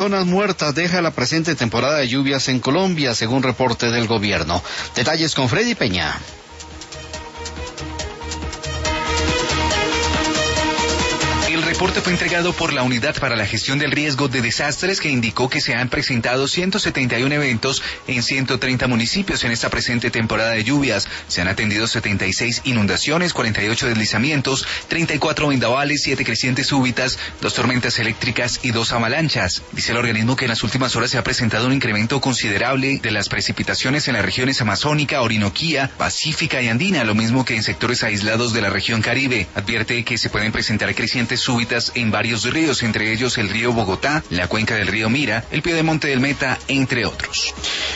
personas muertas deja la presente temporada de lluvias en Colombia, según reporte del gobierno. Detalles con Freddy Peña. El reporte fue entregado por la Unidad para la Gestión del Riesgo de Desastres, que indicó que se han presentado 171 eventos en 130 municipios en esta presente temporada de lluvias. Se han atendido 76 inundaciones, 48 deslizamientos, 34 vendavales, 7 crecientes súbitas, 2 tormentas eléctricas y 2 avalanchas. Dice el organismo que en las últimas horas se ha presentado un incremento considerable de las precipitaciones en las regiones amazónica, orinoquía, pacífica y andina, lo mismo que en sectores aislados de la región Caribe. Advierte que se pueden presentar crecientes súbitas en varios ríos, entre ellos el río Bogotá, la cuenca del río Mira, el piedemonte del Meta, entre otros.